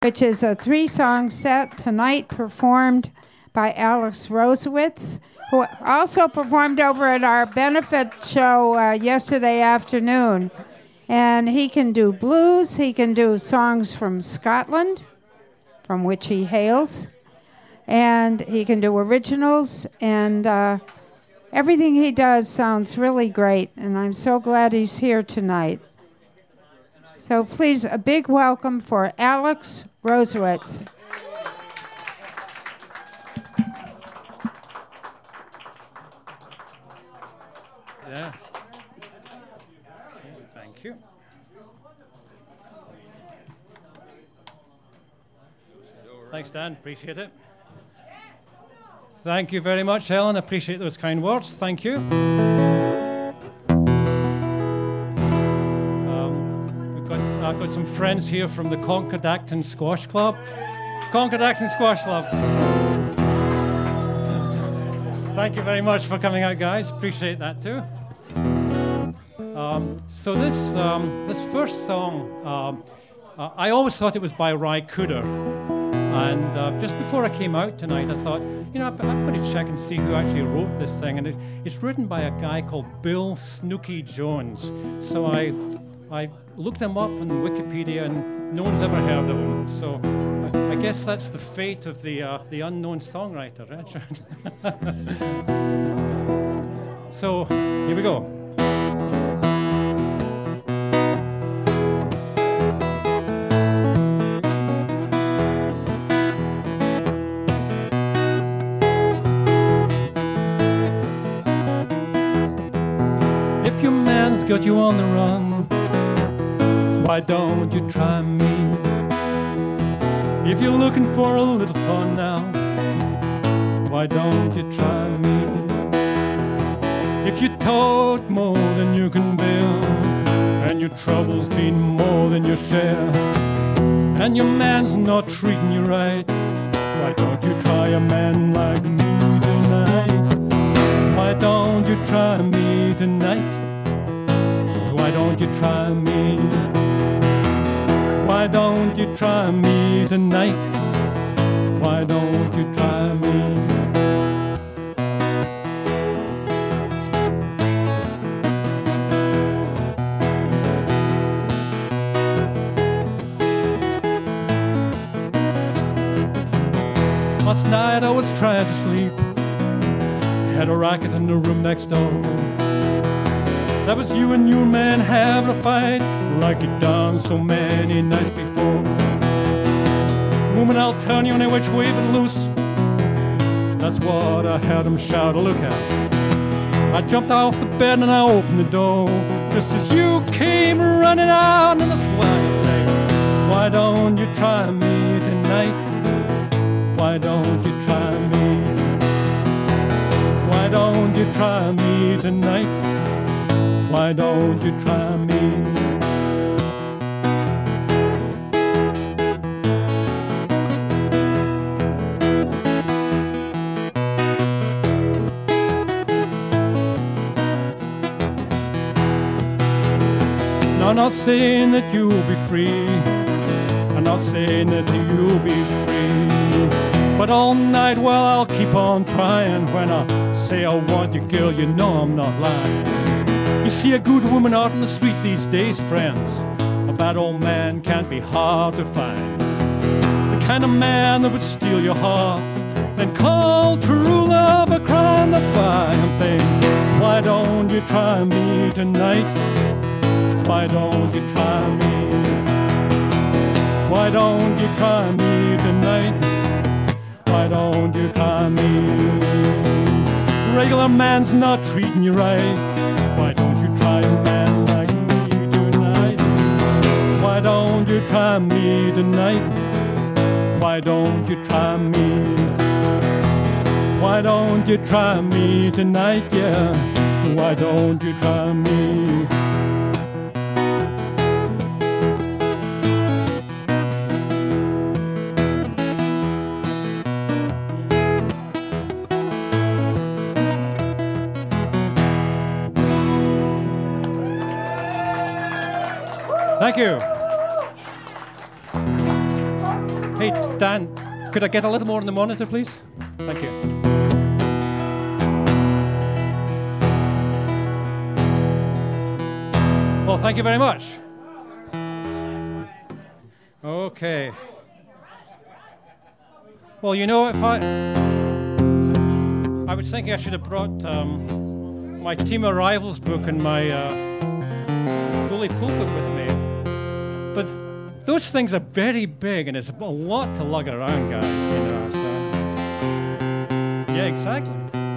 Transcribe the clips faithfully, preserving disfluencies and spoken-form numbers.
which is a three-song set tonight performed by Alex Rosewitz, who also performed over at our benefit show uh, yesterday afternoon. And he can do blues, he can do songs from Scotland, from which he hails, and he can do originals, and uh, everything he does sounds really great, and I'm so glad he's here tonight. So please, a big welcome for Alex Rosewitz. Yeah. Okay, thank you. Thanks, Dan. Appreciate it. Thank you very much, Ellen. Appreciate those kind words. Thank you. Um, we've got, I've got some friends here from the Concord Acton Squash Club. Concord Acton Squash Club. Thank you very much for coming out, guys. Appreciate that too. Um, so this um, this first song, um, uh, I always thought it was by Ry Cooder. And uh, just before I came out tonight, I thought, you know, I'm going to check and see who actually wrote this thing. And it, it's written by a guy called Bill Snooky Jones. So I I looked him up on Wikipedia, and no one's ever heard of him. So I, I guess that's the fate of the uh, the unknown songwriter, Richard. So here we go. Got you on the run, why don't you try me? If you're looking for a little fun now, why don't you try me? If you tote more than you can bear, and your troubles been more than your share, and your man's not treating you right, why don't you try a man like me tonight? Why don't you try me tonight? Why don't you try me? Why don't you try me tonight? Why don't you try me? Last night I was trying to sleep, had a racket in the room next door. That was you and your man having a fight, like you'd done so many nights before. Woman, I'll turn you any which way but loose. That's what I heard him shout, look out. I jumped off the bed and I opened the door, just as you came running out, and that's why I say, why don't you try me tonight? Why don't you try me? Why don't you try me tonight? Why don't you try me? Now I'm not saying that you'll be free, I'm not saying that you'll be free, but all night, well, I'll keep on trying. When I say I want you, girl, you know I'm not lying. You see a good woman out in the street these days, friends. A bad old man can't be hard to find. The kind of man that would steal your heart and call true love a crime. That's why I'm saying, why don't you try me tonight? Why don't you try me? Why don't you try me tonight? Why don't you try me? Regular man's not treating you right. Why don't you try a man like me tonight? Why don't you try me tonight? Why don't you try me? Why don't you try me tonight, yeah? Why don't you try me? Thank you. Hey, Dan, could I get a little more on the monitor, please? Thank you. Well, thank you very much. Okay. Well, you know, if I... I was thinking I should have brought um, my Team of Rivals book and my uh, Bully Pulpit with me. But those things are very big, and it's a lot to lug around, guys, you know, so... Yeah, exactly.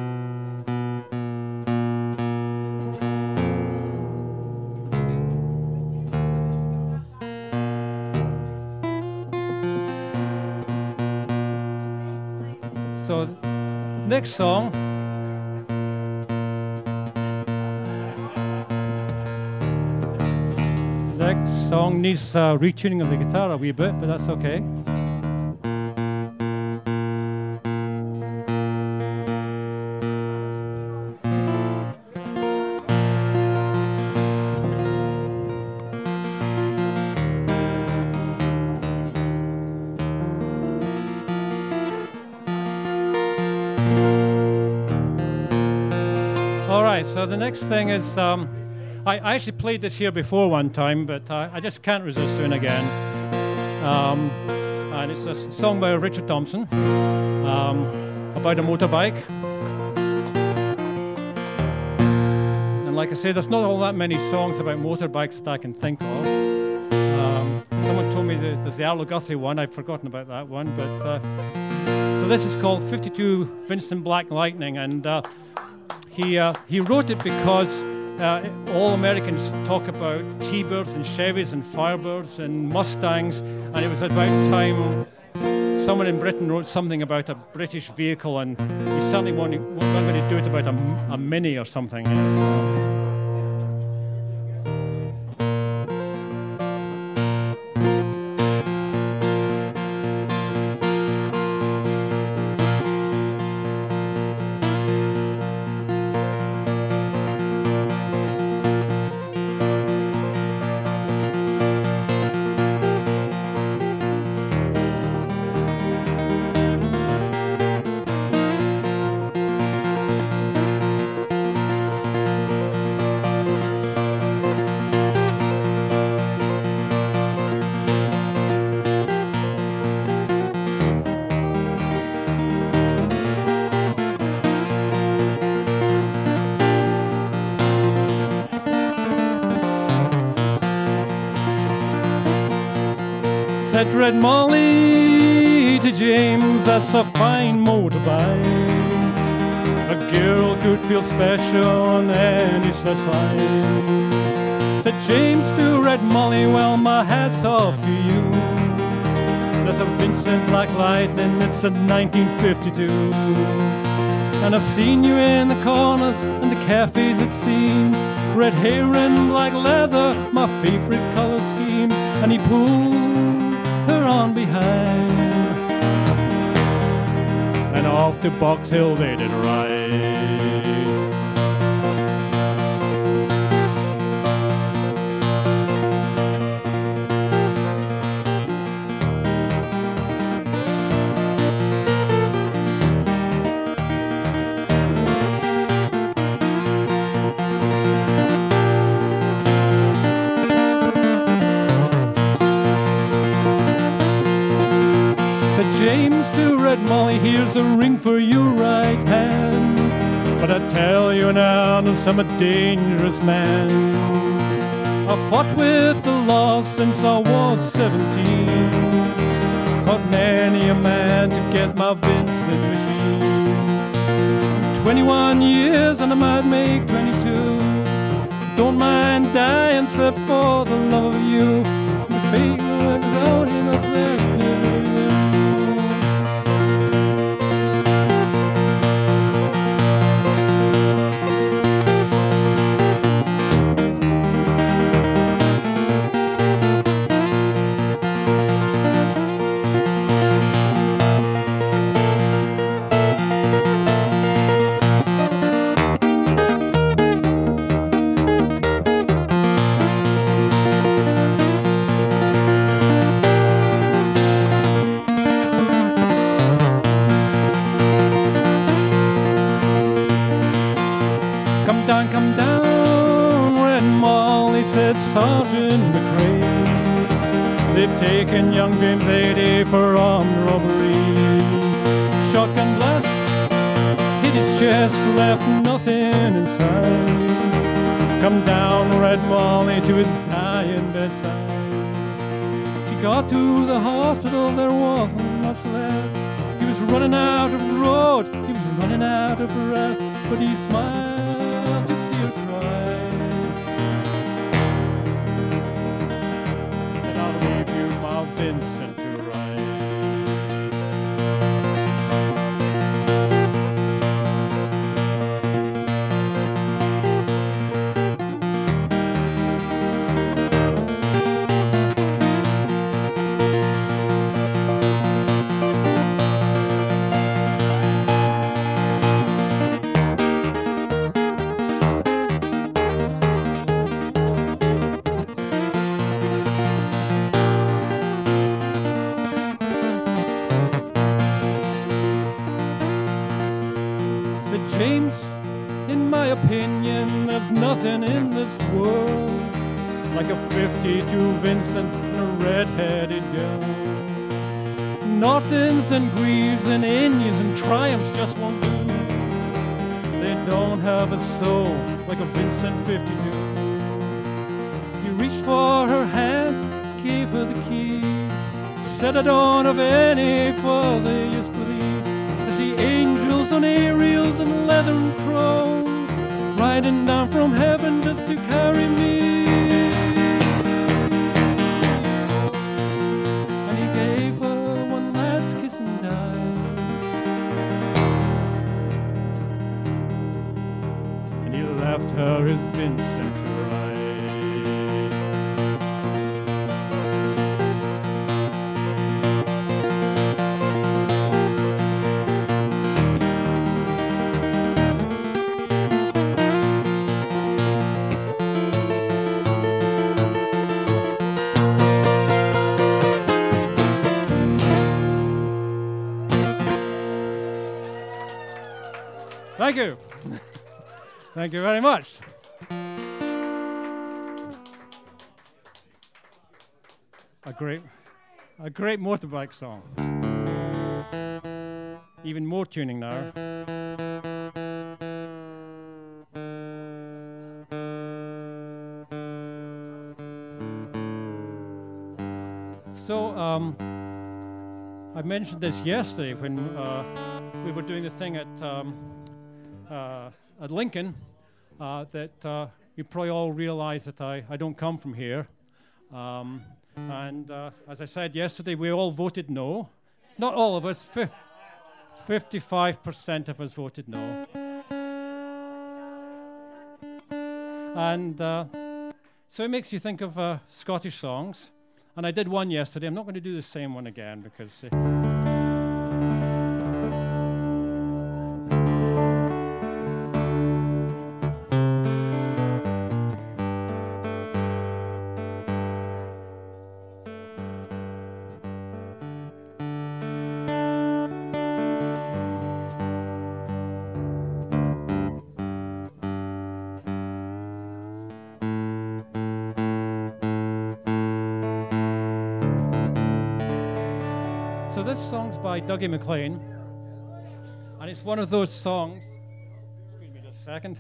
So, next song. Next song needs uh, retuning of the guitar a wee bit, but that's okay. So the next thing is, um, I, I actually played this here before one time, but uh, I just can't resist doing it again. Um, and it's a song by Richard Thompson um, about a motorbike. And like I say, there's not all that many songs about motorbikes that I can think of. Um, someone told me that there's the Arlo Guthrie one. I've forgotten about that one. But uh, so this is called fifty-two Vincent Black Lightning, and uh, He, uh, he wrote it because uh, all Americans talk about T-Birds and Chevys and Firebirds and Mustangs, and it was about time someone in Britain wrote something about a British vehicle, and he certainly wanted, wanted to do it about a, a Mini or something. You know, so. Said Red Molly to James, that's a fine motorbike. A girl could feel special on any such line. Said James to Red Molly, well, my hat's off to you. There's a Vincent Black Lightning, it's a nineteen fifty-two. And I've seen you in the corners and the cafes it seems. Red hair and black leather, my favorite color scheme. And he pulled her on behind, and off to Box Hill they did ride. James to Red Molly, here's a ring for your right hand. But I tell you now, I'm a dangerous man. I've fought with the law since I was seventeen. Caught many a man to get my Vincent machine. twenty-one years and I might make twenty-two. Don't mind dying except for the love of you. The fate works out in us there. hanging young James eighty for armed robbery. Shotgun blast hit his chest, left nothing inside. Come down, Red Molly, to his dying bedside. She got to the hospital, there wasn't much left. He was running out of road, he was running out of breath, but he smiled to see her cry. And I'll leave you my Vincent to write. James, in my opinion, there's nothing in this world like a fifty-two Vincent and a red-headed girl. Nortons and Greaves and Indians and Triumphs just won't do. They don't have a soul like a Vincent fifty-two. He reached for her hand, gave her the keys, said I don't have any further use for these. I see angels on aerials and leathern thrones riding down from heaven just to carry me. And he gave her one last kiss and died. And he left her his Vincent to ride. Thank you. Thank you very much. A great, a great motorbike song. Even more tuning now. So, um, I mentioned this yesterday when uh, we were doing the thing at um, Uh, at Lincoln, uh, that uh, you probably all realize that I, I don't come from here. Um, and uh, as I said yesterday, we all voted no. Not all of us, fi- fifty-five percent of us voted no. And uh, so it makes you think of uh, Scottish songs. And I did one yesterday. I'm not going to do the same one again because... Uh, So this song's by Dougie MacLean, and it's one of those songs. Excuse me just a second.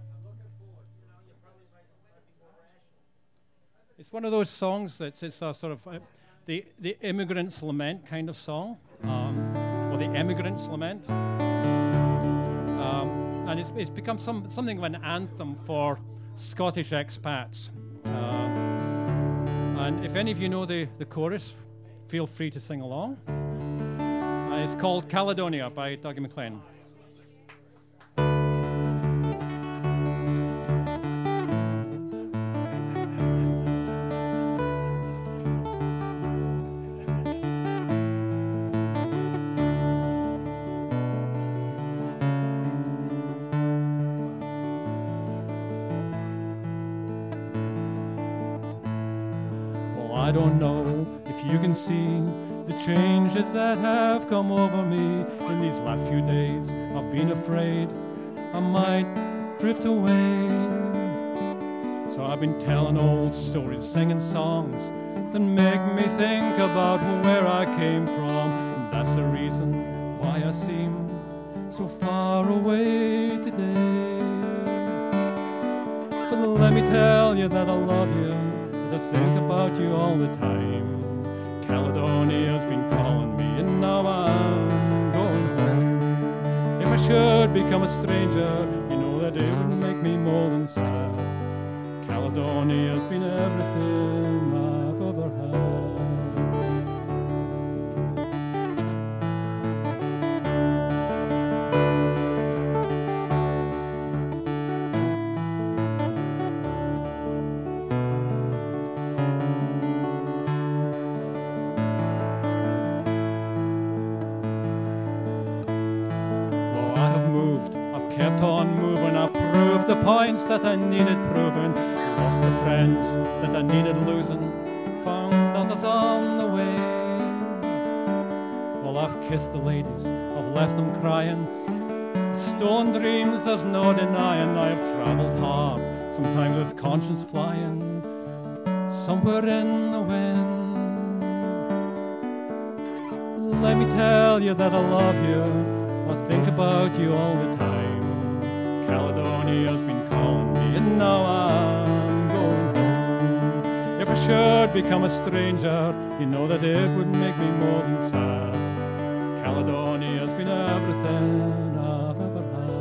It's one of those songs that's it's a sort of uh, the the immigrant's lament kind of song, um, or the emigrant's lament, um, and it's it's become some something of an anthem for Scottish expats. Uh, and if any of you know the the chorus, feel free to sing along. Uh, it's called Caledonia by Dougie MacLean. Well, I don't know if you can see the changes that have come over me in these last few days. I've been afraid I might drift away. So I've been telling old stories, singing songs, that make me think about where I came from. That's the reason why I seem so far away today. But let me tell you that I love you, that I think about you all the time. Caledonia's been calling me and now I'm going home. If I should become a stranger, you know that it would make me more than sad. Caledonia's been everything I've ever had. Kept on moving, I proved the points that I needed proving, lost the friends that I needed losing, found others on the way. Well, I've kissed the ladies, I've left them crying, stolen dreams there's no denying. I have travelled hard, sometimes with conscience flying, somewhere in the wind. Let me tell you that I love you, I think about you all the time. Caledonia's been calling me and now I'm going home. If I should become a stranger, you know that it would make me more than sad. Caledonia's been everything I've ever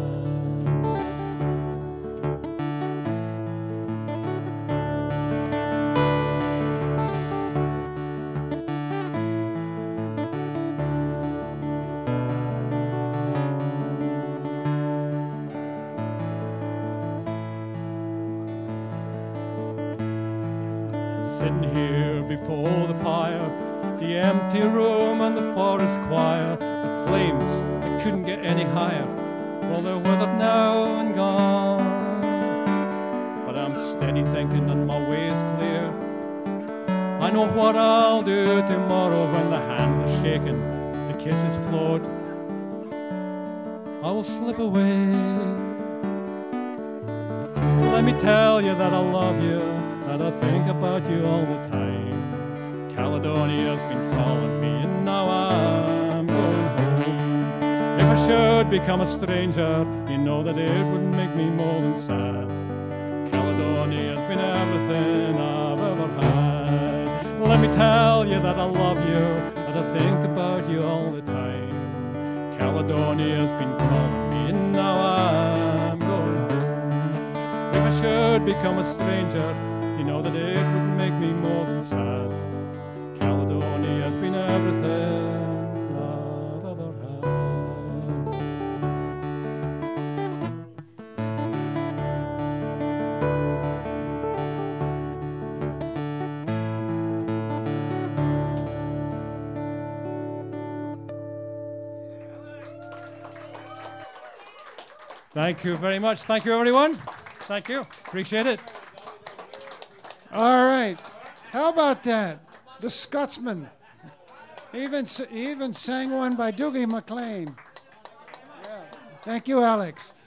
sitting here before the fire, the empty room and the forest choir, the flames that couldn't get any higher, well, they're withered now and gone. But I'm steady thinking and my way is clear. I know what I'll do tomorrow when the hands are shaking, the kisses float. I will slip away. Let me tell you that I love you, that I think about you all the time. Caledonia's been calling me and now I'm going home. If I should become a stranger, you know that it would make me more than sad. Caledonia's been everything I've ever had. Let me tell you that I love you, that I think about you all the time. Caledonia's been calling me and now I'm going home. If I should become a stranger, you know that it would make me more than sad. Caledonia's been everything I've ever had. Thank you very much. Thank you, everyone. Thank you. Appreciate it. All right. How about that? The Scotsman. He even, he even sang one by Dougie MacLean. Yeah. Thank you, Alex.